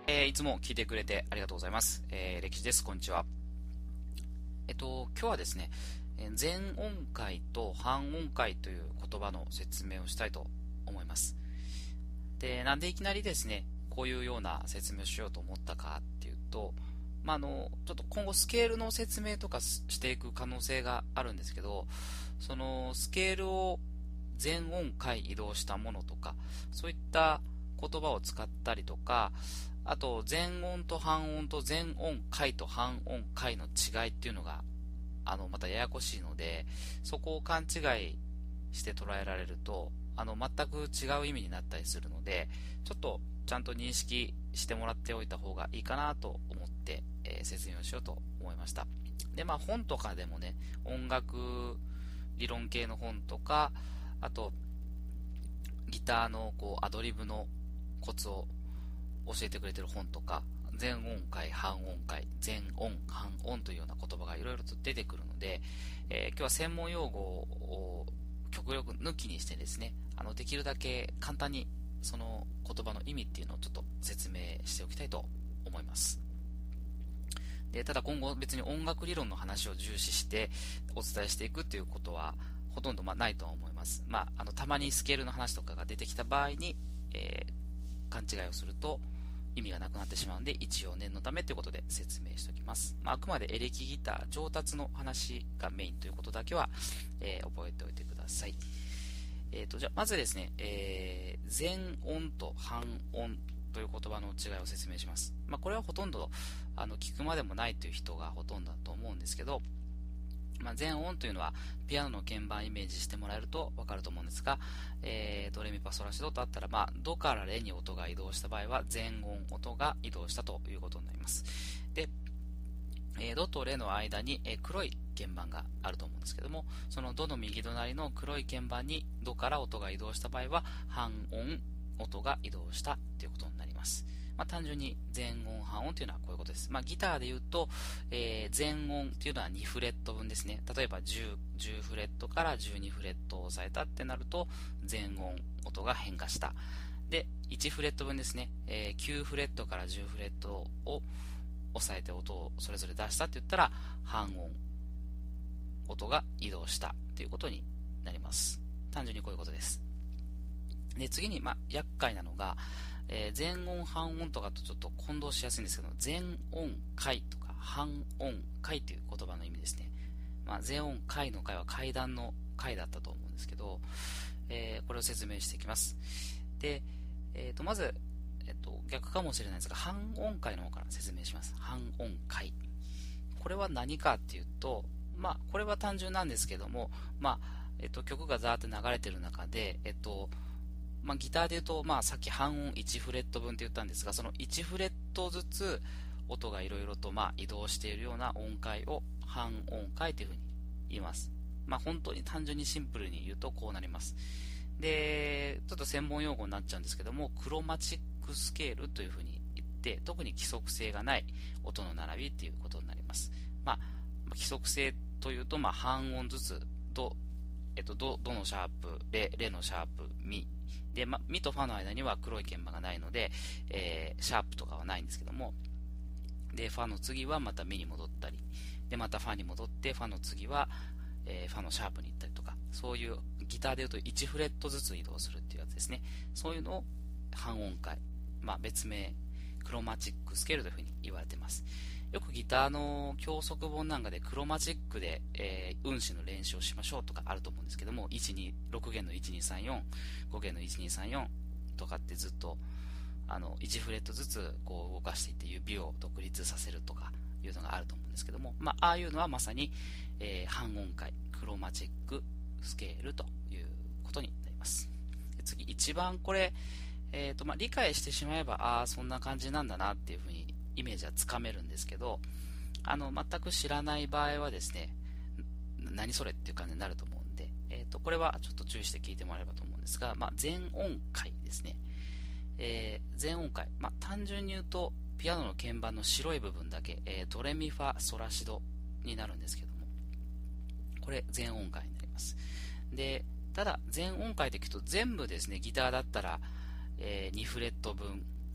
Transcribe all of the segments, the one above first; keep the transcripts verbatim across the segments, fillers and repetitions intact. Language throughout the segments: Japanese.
えーいつも聞いてくれてありがとうございます。えー歴史です。こんにちは。えっと、今日はですね、えー全音階と半音階という言葉の説明をしたいと思います。で、なんでいきなりですね、こういうような説明をしようと思ったかっていうと、まあ、あの、ちょっと今後スケールの説明とかししていく可能性があるんですけど、そのスケールを全音階移動したものとか、そういった言葉を使ったりとか、あと全音と半音と全音階と半音階の違いっていうのが、あの、またややこしいので、そこを勘違いして捉えられると、あの、全く違う意味になったりするので、ちょっとちゃんと認識してもらっておいた方がいいかなと思って、えー説明をしようと思いました。で、まあ本とかでもね、音楽理論系の本とか、あとギターのこうアドリブのコツを教えてくれてる本とか、全音階、半音階、全音、半音というような言葉がいろいろと出てくるので、えー今日は専門用語を極力抜きにしてですね、あのできるだけ簡単にその言葉の意味っていうのをちょっと説明しておきたいと思います。で、ただ今後別に音楽理論の話を重視してお伝えしていくっていうことはほとんどまあないとは思います。まあ、あのたまにスケールの話とかが出てきた場合に、えー勘違いをすると意味がなくなってしまうので、一応念のためということで説明しておきます。まあ、あくまでエレキギター上達の話がメインということだけは、えー覚えておいてください。えーと、じゃあまずですね、えー全音と半音という言葉の違いを説明します。まあ、これはほとんどあの聞くまでもないという人がほとんどだと思うんですけど、まあ、全音というのはピアノの鍵盤イメージしてもらえると分かると思うんですが、えードレミファソラシドとあったら、まあ、ドからレに音が移動した場合は全音音が移動したということになります。で、えードとレの間に、えー黒い鍵盤があると思うんですけども、そのドの右隣の黒い鍵盤にドから音が移動した場合は半音音が移動したということになります。まあ、単純に全音半音というのはこういうことです。まあ、ギターで言うと、えー全音というのはにフレット分ですね。例えば 10, 10フレットからじゅうにフレットを押さえたってなると全音音が変化した。で、いちフレット分ですね、えーきゅうフレットからじゅうフレットを押さえて音をそれぞれ出したって言ったら半音音が移動したということになります。単純にこういうことです。で、次に、まあ、厄介なのが、えー全音半音とかとちょっと混同しやすいんですけど、全音階とか半音階という言葉の意味ですね。まあ、全音階の階は階段の階だったと思うんですけど、えーこれを説明していきます。で、えーと、まず、えっと、逆かもしれないですが、半音階の方から説明します。半音階。これは何かっていうと、まあ、これは単純なんですけども、まあ、えっと、曲がザーって流れてる中で、えっと、まあ、ギターで言うと、まあ、さっき半音いちフレット分って言ったんですが、そのいちフレットずつ音がいろいろとまあ移動しているような音階を半音階というふうに言います。まあ、本当に単純にシンプルに言うとこうなります。で、ちょっと専門用語になっちゃうんですけども、クロマチックスケールというふうに言って、特に規則性がない音の並びっていうことになります。まあ、規則性というと、まあ、半音ずつ、ド、えっと、ド、ドのシャープ、レ、レのシャープ、ミ。で、ま、ミとファの間には黒い鍵盤がないので、えー、シャープとかはないんですけども、で、ファの次はまたミに戻ったり、で、またファに戻って、ファの次は、えーファのシャープに行ったりとか、そういうギターでいうといちフレットずつ移動するっていうやつですね。そういうのを半音階、まあ、別名クロマチックスケールというふうに言われています。よくギターの教則本なんかでクロマチックで、えー、運指の練習をしましょうとかあると思うんですけども、いち、に、ろく弦のいち、に、さん、よん、ご弦のいち、に、さん、よんとかってずっとあのいちフレットずつこう動かしていって指を独立させるとかいうのがあると思うんですけども、まあ、ああいうのはまさに、えー、半音階クロマチックスケールということになります。で、次一番これ、えーとまあ、理解してしまえばああそんな感じなんだなっていうふうにイメージはつかめるんですけど、あの全く知らない場合はですね、何それっていう感じになると思うんで、えーとこれはちょっと注意して聞いてもらえればと思うんですが、まあ、全音階ですね。えー全音階、まあ、単純に言うとピアノの鍵盤の白い部分だけ、えードレミファソラシドになるんですけども、これ全音階になります。で、ただ全音階で聞くと全部ですね、ギターだったら、えーにフレット分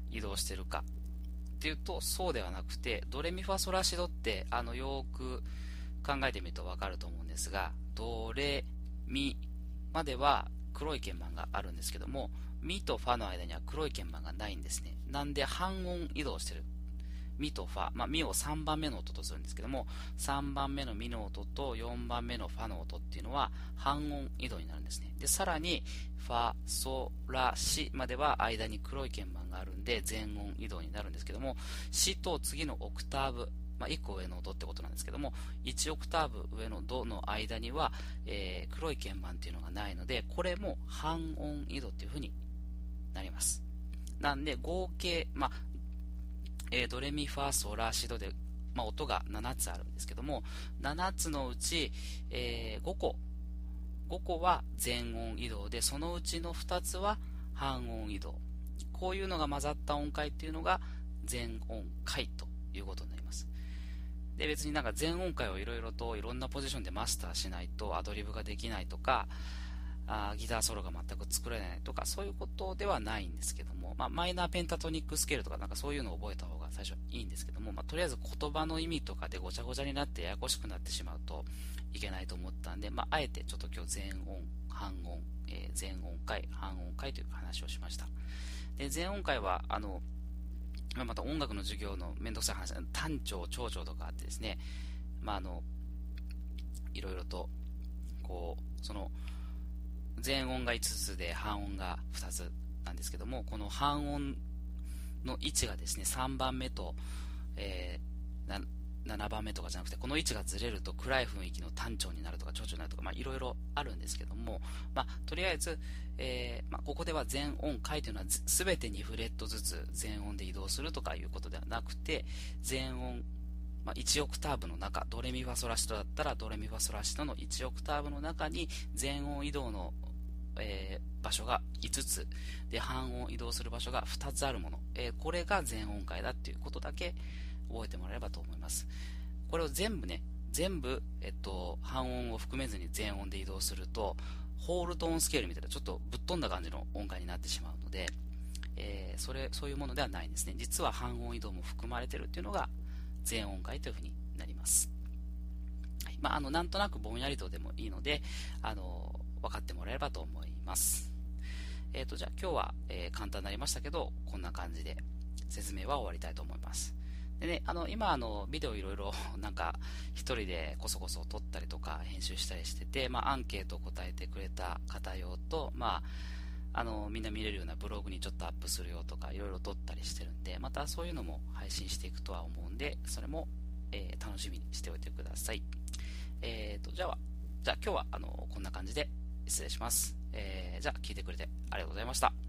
移動してるかっていうと、そうではなくて、ドレミファソラシドってあのよーく考えてみると分かると思うんですが、ドレミまでは黒い鍵盤があるんですけども、ミとファの間には黒い鍵盤がないんですね。なんで半音移動してる。ミとファ、まあ、ミをさんばんめの音とするんですけども、さんばんめのミの音とよんばんめのファの音っていうのは半音移動になるんですね。で、さらにファ、ソ、ラ、シまでは間に黒い鍵盤があるんで全音移動になるんですけども、シと次のオクターブ、まあ、いっこ上のドってことなんですけども、いちオクターブ上のドの間には、えー、黒い鍵盤っていうのがないので、これも半音移動っていう風になります。なんで合計、まあえー、ドレミファソラシドで、まあ、音がななつあるんですけども、ななつのうち、えー、ごこごこは全音移動で、そのうちのふたつは半音移動。こういうのが混ざった音階っていうのが全音階ということになります。で、別になんか全音階をいろいろといろんなポジションでマスターしないとアドリブができないとか、あギターソロが全く作れないとか、そういうことではないんですけども、まあ、マイナーペンタトニックスケールとかなんかそういうのを覚えた方が最初いいんですけども、まあ、とりあえず言葉の意味とかでごちゃごちゃになってややこしくなってしまうといけないと思ったんで、まあ、あえてちょっと今日全音、半音、えー、全音階、半音階という話をしました。で、全音階は、あの、また音楽の授業のめんどくさい話、単調、長調とかあってですね、まあ、あの、いろいろと、こう、その、全音がいつつで半音がふたつなんですけども、この半音の位置がですね、さんばんめと、えー、ななばんめとかじゃなくて、この位置がずれると暗い雰囲気の単調になるとか長調になるとか、まあ、いろいろあるんですけども、まあ、とりあえず、えーまあ、ここでは全音階というのはすべてにフレットずつ全音で移動するとかいうことではなくて、全音、まあ、いちオクターブの中、ドレミファソラシドだったらドレミファソラシドのいちオクターブの中に全音移動のえー、場所がいつつで半音移動する場所がふたつあるもの、えー、これが全音階だっていうことだけ覚えてもらえればと思います。これを全部ね全部、えっと、半音を含めずに全音で移動するとホールトーンスケールみたいなちょっとぶっ飛んだ感じの音階になってしまうので、えー、それそういうものではないんですね。実は半音移動も含まれているっていうのが全音階というふうになります。はい、まあ、あのなんとなくぼんやりとでもいいので、あの分かってもらえればと思います。えーと、じゃあ今日は、えー、簡単になりましたけど、こんな感じで説明は終わりたいと思います。でね、あの今あのビデオいろいろなんか一人でこそこそ撮ったりとか編集したりしてて、まあ、アンケートを答えてくれた方用と、まあ、あのみんな見れるようなブログにちょっとアップするよとかいろいろ撮ったりしてるんで、またそういうのも配信していくとは思うんで、それも、えー、楽しみにしておいてください。えーと、じゃあ、じゃあ今日はあのこんな感じで失礼します。えー、じゃあ聞いてくれてありがとうございました。